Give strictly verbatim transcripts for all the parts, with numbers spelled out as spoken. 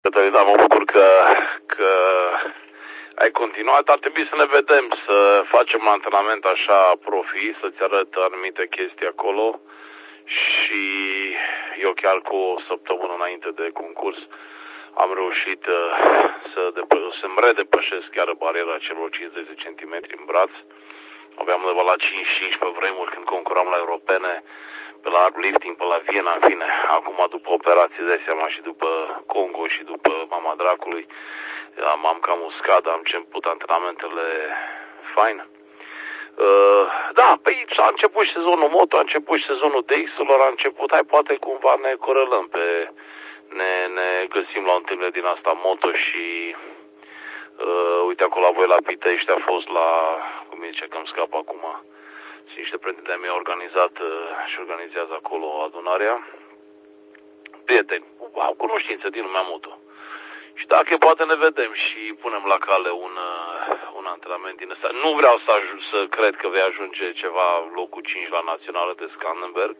Da, mă bucur că, că ai continuat. Ar trebui să ne vedem, să facem un antrenament așa profi, să-ți arăt anumite chestii acolo. Și eu chiar cu o săptămână înainte de concurs am reușit uh, să depă- să-mi redepășesc chiar bariera celor cincizeci de centimetri în braț. Aveam undeva la cinci cinci pe vremuri când concuram la europene, pe la lifting, pe la Viena, în fine. Acum, după operație, de seama, și după Congo și după mama dracului, m-am cam uscat, am început antrenamentele fain. Uh, da, păi a început și sezonul moto, a început și sezonul D X-urilor, a început, hai, poate cumva ne corelăm pe, ne, ne găsim la o întâlnire din asta moto și, uh, uite, acolo la voi la Pitești a fost la, cum zice că îmi scap acum, sunt niște prieteni de-ai mei organizat uh, și organizează acolo adunarea, prieteni, au cunoștință din lumea moto. Și dacă poate ne vedem și punem la cale un, un antrenament din ăsta. Nu vreau să, ajung, să cred că vei ajunge ceva locul cinci la națională de Scandenberg,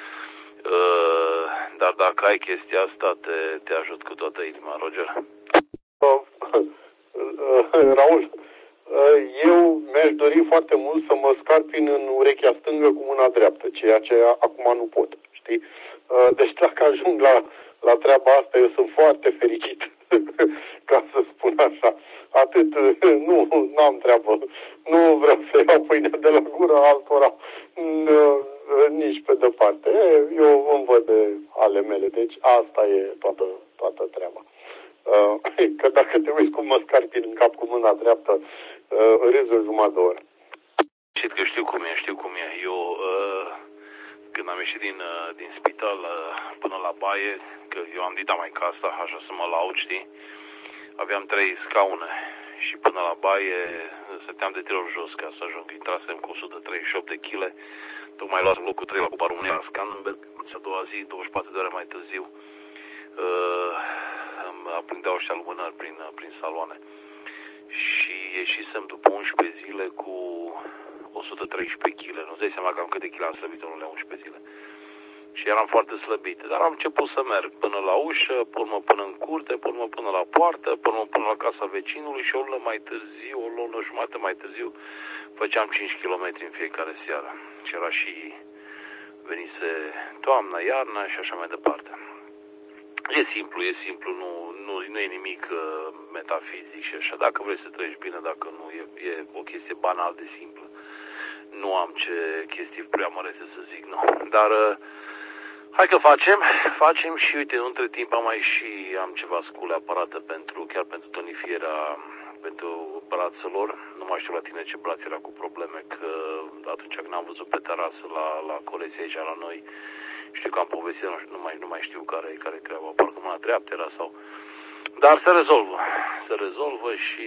uh, dar dacă ai chestia asta, te, te ajut cu toată inima, Roger. Uh, uh, Raul, uh, eu mi-aș dori foarte mult să mă scarpin în urechea stângă cu mâna dreaptă, ceea ce acum nu pot, știi? Uh, deci dacă ajung la, la treaba asta, eu sunt foarte fericit. Ca să spun așa. Atât, nu, n-am treabă. Nu vreau să iau pâinea de la gură altora, nici pe departe. Eu îmi văd de ale mele, deci asta e toată, toată treaba. Că dacă te uiți cum mă scarpin în cap cu mâna dreaptă, râzi o jumătate de oră. Știi că știu cum e, știu cum e. Eu, când am ieșit din, din spital până la baie, că eu am dit mai ca asta, așa să mă laud, știi? Aveam trei scaune și până la baie stăteam de trei ori jos ca să ajung. Intrasem cu o sută treizeci și opt de kilograme, tocmai luasem locul trei la Cupa României la Scandenberg, și a doua zi, douăzeci și patru de ore mai târziu, uh, îmi aprindeau ăștia lumânări prin, prin saloane. Și ieșisem după unsprezece zile cu o sută treisprezece kilograme. Nu-ți dai seama cam câte kilograme am slăbit în ultimele unsprezece zile. Și eram foarte slăbit. Dar am început să merg până la ușă, până până în curte, până până la poartă, până până la casa vecinului și o lună mai târziu, o lună jumătate mai târziu, făceam cinci kilometri în fiecare seară. Și era și venise toamna, iarna și așa mai departe. E simplu, e simplu, nu, nu, nu e nimic uh, metafizic și așa. Dacă vrei să treci bine, dacă nu, e, e o chestie banal de simplă. Nu am ce chestii prea mărețe să zic, nu. Dar uh, hai că facem, facem și uite, între timp am mai și am ceva scule aparate pentru, chiar pentru tonifierea, pentru brațelor. Nu mai știu la tine ce braț era cu probleme, că atunci când am văzut pe terasă la, la colegii aici la noi, știu că am povestit, nu mai, nu mai știu care e care treaba, parcă mâna dreaptă era sau... Dar se rezolvă, se rezolvă și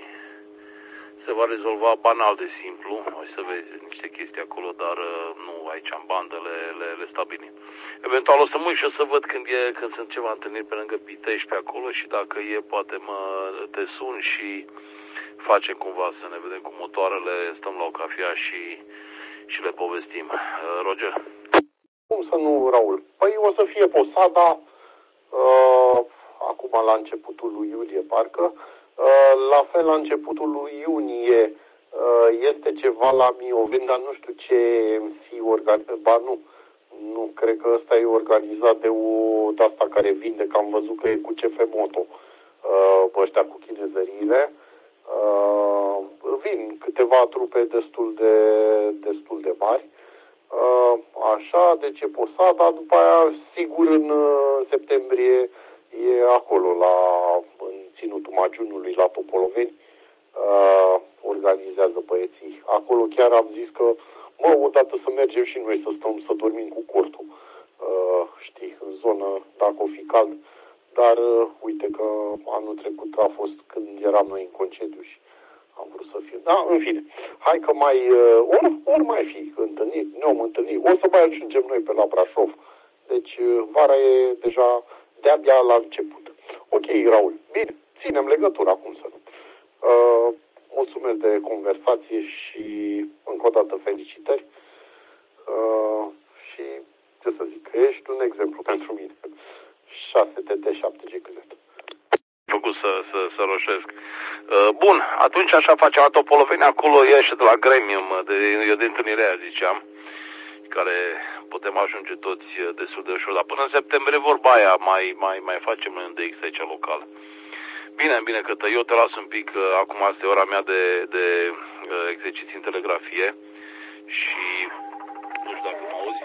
se va rezolva banal de simplu. O să vezi niște chestii acolo, dar nu aici în bandă le, le, le stabilim. Eventual o să mă uit și o să văd când, e, când sunt ceva întâlniri pe lângă Pitești pe acolo și dacă e, poate mă te sun și facem cumva să ne vedem cu motoarele, stăm la o cafea și, și le povestim. Roger? Cum să nu, Raul? Păi o să fie Posada, uh, acum la începutul lui iulie, parcă. Uh, la fel, la începutul lui iunie uh, este ceva la Mioveni, dar nu știu ce fi organizat. Ba nu, nu, cred că ăsta e organizat de o de asta care vinde, că am văzut că e cu C F Moto, uh, ăștia cu chinezăriile. Uh, vin câteva trupe destul de, destul de mari. Uh, așa, deci e Posada, după aia, sigur, în uh, septembrie e acolo, la, în Ținutul Magiunului, la Topoloveni, uh, organizează băieții. Acolo chiar am zis că, mă, odată să mergem și noi să stăm, să dormim cu cortul, uh, știi, în zonă, dacă o fi cald. Dar, uh, uite că anul trecut a fost când eram noi în concediu și am vrut să fiu. Da, în fine. Hai că mai, uh, ori, ori mai fi întâlnit, ne-om întâlnit. O să mai ajungem noi pe la Brașov. Deci, uh, vara e deja de-abia la început. Ok, Raul. Bine, ținem legătura, cum să nu. Uh, mulțumesc de conversație și încă o dată felicitări. Uh, și, ce să zic, ești un exemplu pentru mine. șase T T șapte G K Z. să, să, să roșesc. Bun, atunci așa facem, Topoloveni acolo ieși de la gremium, de, eu de întâlnirea ziceam, care putem ajunge toți destul de ușor, dar până în septembrie vorba aia, mai, mai, mai facem noi un D X aici local. Bine, bine, că eu te las un pic, acum asta e ora mea de, de exerciții în telegrafie și nu știu dacă mă auzi.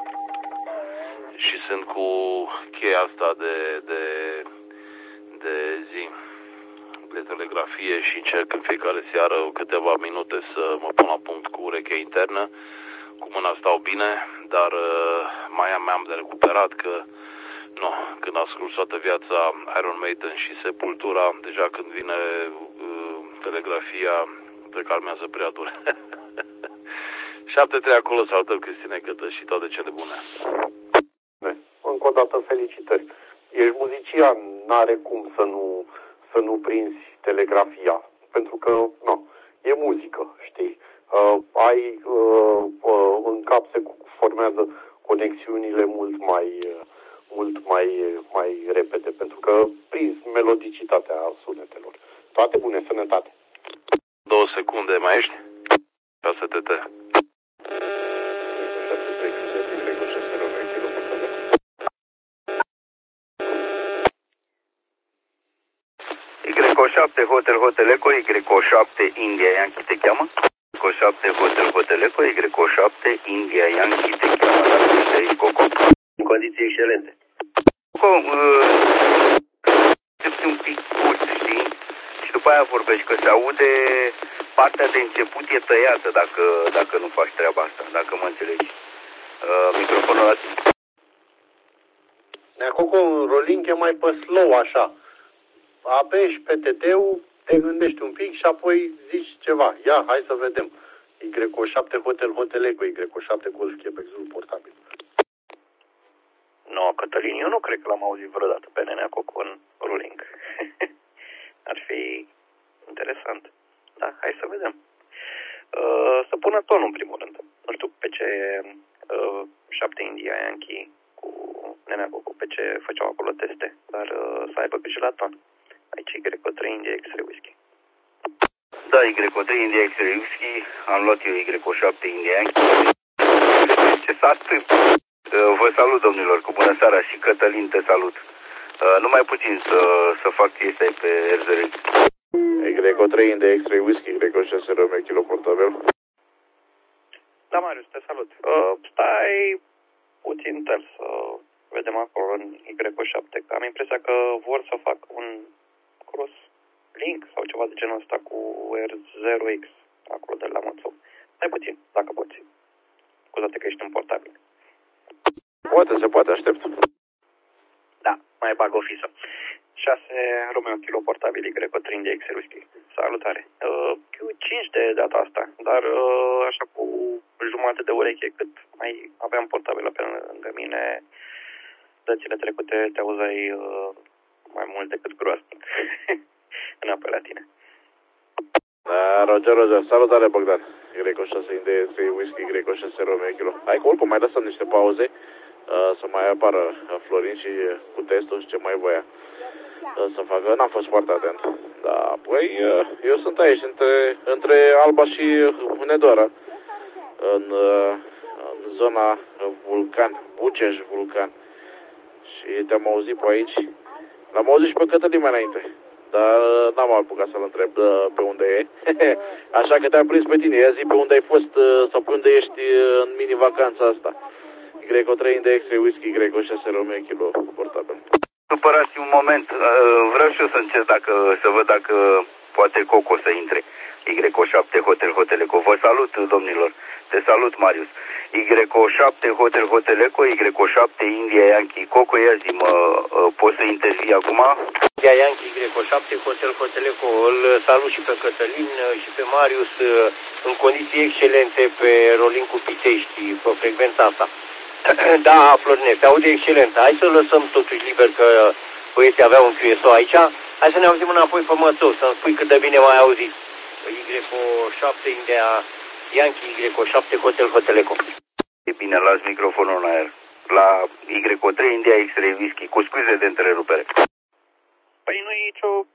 Și sunt cu cheia asta de, de, de zi de telegrafie și încerc în fiecare seară câteva minute să mă pun la punct cu urechea internă. Cu mâna stau bine, dar mai am, am de recuperat că nu, când ascult toată viața Iron Maiden și Sepultura, deja când vine uh, telegrafia, te calmează prea dur. șapte trei acolo, salutări Cristine Cătă și toate cele bune. Încă o dată felicitări. Ești muzician, n-are cum să nu, să nu prinzi telegrafia, pentru că nu, e muzică, știi? Uh, ai uh, uh, în cap se formează conexiunile mult mai uh, mult mai, mai repede, pentru că prinzi melodicitatea sunetelor. Toate bune, sănătate! Două secunde, mai ești? șase T T. Y șapte Hotel Hotel Eco, Y șapte India Yankee te cheamă? Y șapte Hotel Hotel Eco, Y șapte India Yankee te cheamă, dar nu ești Coco. În condiții excelente. Coco, uh, un pic scurt, știi? Și după aia vorbești că se aude partea de început e tăiată dacă, dacă nu faci treaba asta, dacă mă înțelegi. Uh, microfonul ăla. Coco, un rolling e mai pe slow așa. Apeși pe T T-ul, te gândești un pic și apoi zici ceva. Ia, hai să vedem. Y șapte Hotel Hotel Eco, Y șapte Golf Quebec Zulu portabil. No, Cătălin, eu nu cred că l-am auzit vreodată pe Nenea Coco în rolling. Ar fi interesant. Da, hai să vedem. Uh, să pună tonul în primul rând. Nu știu pe ce uh, șapte India Yankee cu Nenea Coco, pe ce făceau acolo teste, dar uh, să aibă grijă la ton. Aici Y trei India X-Ray Whisky. Da, Y trei India X-Ray Whisky, am luat eu Y șapte India Yankee. Ce s-a întâmplat? Vă salut, domnilor, cu bună seara și Cătălin, te salut. Uh, numai puțin să, să fac chestia pe R Z R. Y trei India X-Ray Whisky, Y șase Romeo Kilo portabil. Da, Marius, te salut. Uh, stai puțin tel să vedem acolo în Y șapte, că am impresia că vor să fac un cross link sau ceva de genul ăsta cu R zero X, acolo de la Mățu. Stai puțin, dacă poți. Scuzate că ești în portabil. Poate, se poate, aștept. Da, mai bag o fisă. șase Romeo Kilo portabil Y trei India X-Ray Whisky. Salutare. Uh, Q cinci de data asta, dar uh, așa cu jumătate de ureche, cât mai aveam portabilă pe lângă mine, dățile trecute te auzeai uh, mai mult decât groaznic. Înapoi la tine. Da, Roger, Roger. Salutare, Bogdan. Y șase India X-Ray Whisky, Y șase Romeo Kilo. Hai cu ulpă, mai lăsăm niște pauze. Uh, să mai apară Florin și cu testul și ce mai voia uh, să facă. N-am fost foarte atent. Da, apoi uh, eu sunt aici între, între Alba și Hunedoara, în, uh, în zona Vulcan, Buceș Vulcan. Și te-am auzit pe aici. L-am auzit și pe Cătălin mai înainte, dar uh, n-am apucat să-l întreb uh, pe unde e. Așa că te-am prins pe tine. Ia zi pe unde ai fost uh, sau pe unde ești uh, în mini-vacanța asta. Y trei India X-Ray Whisky, Y șase Romeo Kilo portabil. Supărați un moment, vreau și eu să încerc dacă, să văd dacă poate Coco să intre. Y șapte Hotel Hotel Eco. Vă salut, domnilor. Te salut, Marius. Y șapte Hotel Hotel Eco, Y șapte India Yankee. Coco, ia zi-mă, poți să intervii acum? India Yankee, Y șapte Hotel Hotel Eco. Îl salut și pe Cătălin și pe Marius în condiții excelente pe Rolling cu Pitești, pe frecvența asta. Da, Florine, se aude excelent. Hai să lăsăm totuși liber că băieții aveau un Q S O aici. Hai să ne auzim înapoi pe Mățău, să-mi spui cât de bine m-ai auzit. Y șapte India Yankee, Y șapte Hotel Hotel Eco. E bine, las microfonul în aer. La Y trei India X-Ray Whisky, cu scuze de întrerupere. Păi nu e nicio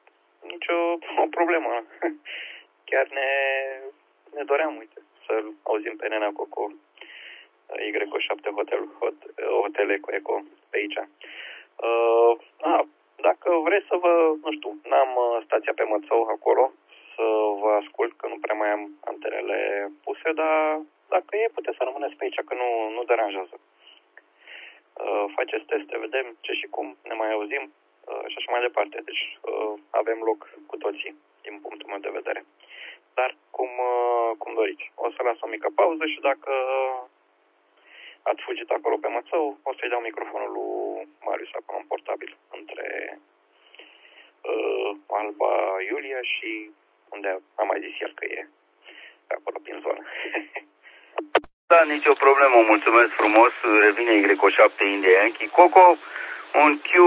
nicio o problemă. Chiar ne, ne doream, uite, să-l auzim pe Nenea Coco, Y șapte Hotel, hot, Hotel Eco, Eco pe aici. Uh, a, dacă vreți să vă, nu știu, n-am stația pe Mățău acolo, să vă ascult, că nu prea mai am antenele puse, dar dacă e, puteți să rămâneți pe aici, că nu, nu deranjează. Uh, faceți teste, vedem ce și cum, ne mai auzim uh, și așa mai departe. Deci uh, avem loc cu toții, din punctul meu de vedere. Dar cum, uh, cum doriți. O să las o mică pauză și dacă ați fugit acolo pe Mățău, o să-i dau microfonul lui Marius acolo în portabil, între uh, Alba Iulia și unde am mai zis el că e, pe acolo, prin zonă. Da, nicio problemă, mulțumesc frumos, revine Y șapte India Yankee. Coco, un Q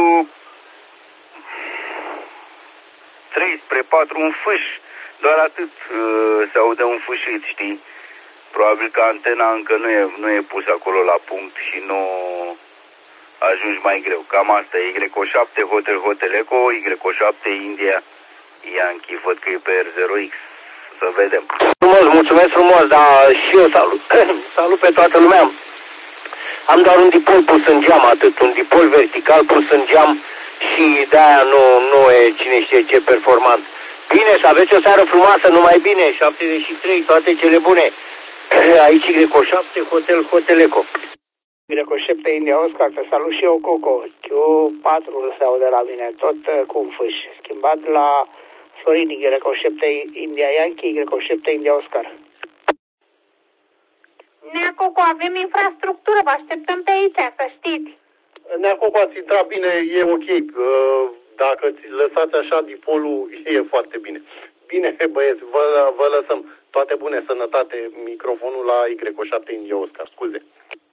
trei spre patru, un fâș, doar atât uh, se aude un fâșit, știi? Probabil că antena încă nu e, nu e pusă acolo la punct și nu ajungi mai greu. Cam asta e Y șapte Hotel Hotel Eco, Y șapte India Yankee, văd că e pe R zero X. Să vedem. Frumos, mulțumesc frumos, dar și eu salut, salut pe toată lumea. Am doar un dipol pus în geam, atât, un dipol vertical pus în geam și de-aia nu, nu e cine știe ce performant. Bine, să aveți o seară frumoasă, numai bine, șaptezeci și trei, toate cele bune. Aici Y șapte Hotel Hotel Eco. Y șapte India Oscar, te salut și eu, Coco. Q patru se aude la mine, tot uh, cu un fâș. Schimbat la Florin, Y șapte India Yankee, Y șapte India Oscar. Nea Coco, avem infrastructură, vă așteptăm pe aici, să știți. Nea Coco, ați intrat bine, e ok. Dacă ți lăsați așa dipolul, e foarte bine. Bine, băieți, vă, vă lăsăm. Toate bune, sănătate, microfonul la Y șapte India Oscar, scuze.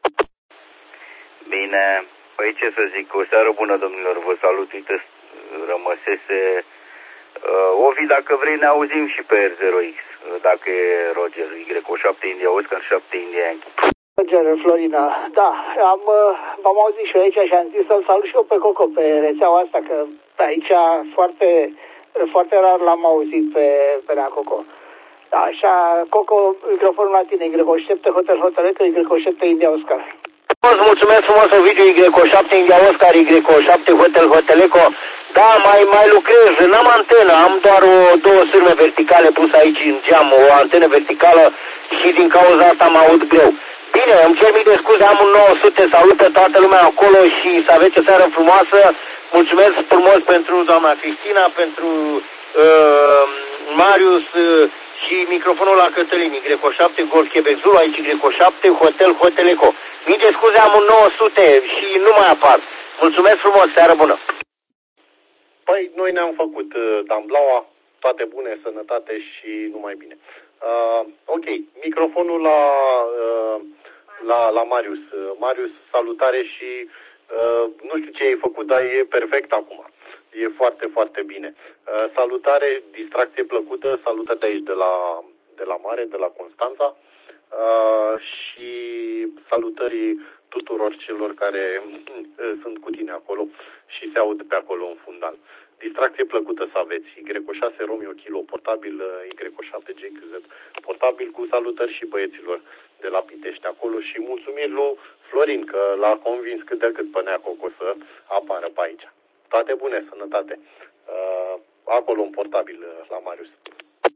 Bine, păi ce să zic, o seară bună, domnilor, vă salut, uite, rămăsese... Uh, Ovi, dacă vrei, ne auzim și pe R zero X, dacă e Roger, Y șapte India Oscar, șapte India Yankee. Roger, Florina, da, am, v-am auzit și eu aici și am zis să-l salut și eu pe Coco pe rețeaua asta, că aici foarte, foarte rar l-am auzit pe, pe Nea Coco. Da, așa, Coco, microfonul la tine, Y șapte Hotel Hotel Eco, Y șapte India Oscar. Mulțumesc frumos, Ovidiu, Y șapte India Oscar, Y șapte Hotel Hotel Eco. Da, mai, mai lucrez, n-am antenă, am doar o, două sârme verticale puse aici în geam, o antenă verticală și din cauza asta mă aud greu. Bine, îmi cer mii de scuze, am un nouă sute, salut pe toată lumea acolo și să aveți o seară frumoasă. Mulțumesc frumos pentru doamna Cristina, pentru uh, Marius uh, și microfonul la Cătălin, Y șapte Golf Quebec Zulu, aici Y șapte Hotel Hotel Eco. Mii de scuze, am un nouă sute și nu mai apar. Mulțumesc frumos, seară bună! Păi, noi ne-am făcut uh, damblaua, toate bune, sănătate și numai bine. Uh, ok, microfonul la, uh, la, la Marius. Uh, Marius, salutare și uh, nu știu ce ai făcut, dar e perfect acum. E foarte, foarte bine. Uh, salutare, distracție plăcută, salută-te aici de la, de la mare, de la Constanța. Uh, și salutări tuturor celor care uh, sunt cu tine acolo și se aud pe acolo în fundal. Distracție plăcută să aveți. Y șase Romeo Kilo portabil, Y șapte G Q Z portabil, cu salutări și băieților de la Pitești acolo și mulțumiri lui Florin că l-a convins cât de cât pe Nea Coco să apară pe aici. Toate bune, sănătate. Uh, acolo în portabil la Marius.